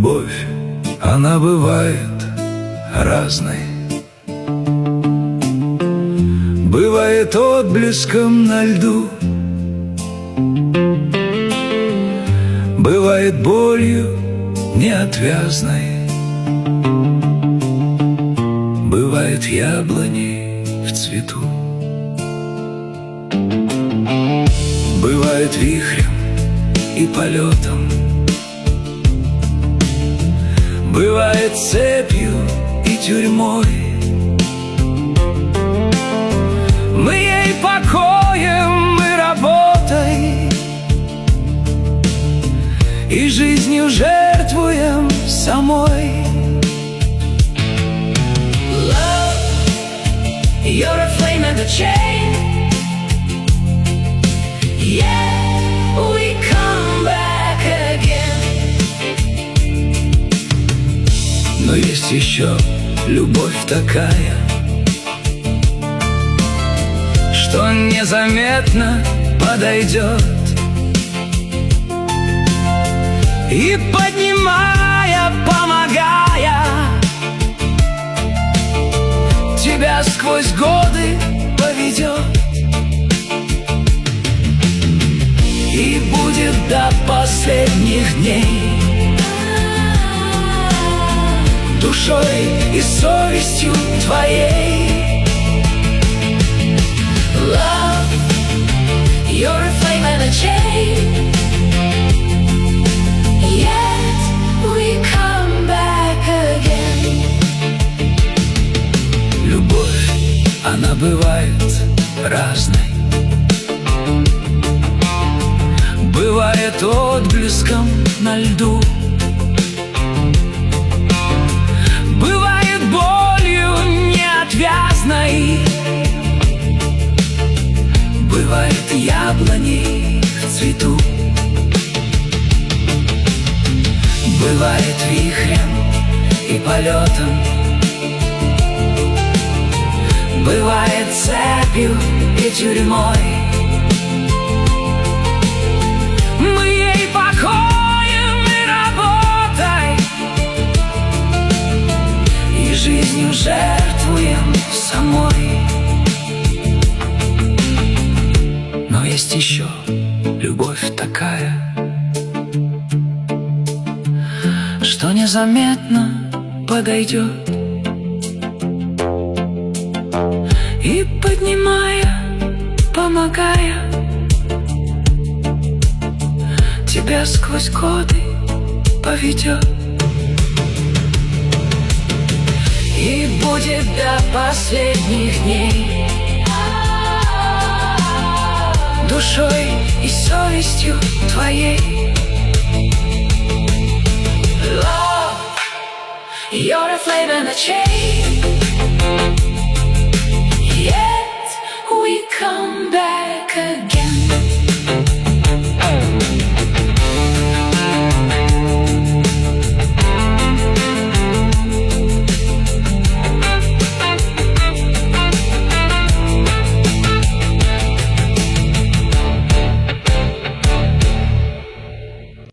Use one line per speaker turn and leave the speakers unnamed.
Любовь, она бывает разной. Бывает отблеском на льду, бывает болью неотвязной, бывает яблони в цвету, бывает вихрем и полетом, бывает цепью и тюрьмой. Мы ей покоем и работой, и жизнью жертвуем самой.
Love, you're a flame and a chain. Yeah, we come back again.
Но есть еще любовь такая, что незаметно подойдет и, поднимая, помогая, тебя сквозь годы поведет и будет до последних дней душой и совестью твоей.
Love, you're a flame and a chain. Yet we come back again.
Любовь, она бывает разной. Бывает отблеском на льду, бывает болью неотвязной, бывает яблони в цвету, бывает вихрем и полетом, бывает цепью и тюрьмой. Мы ей покоем и работой, и жизнью жертвуем самой. Но есть еще любовь такая, что незаметно подойдет и, поднимая, помогая, тебя сквозь годы поведет и будет до последних дней душой и совестью твоей.
Love, you're a flame and a chain.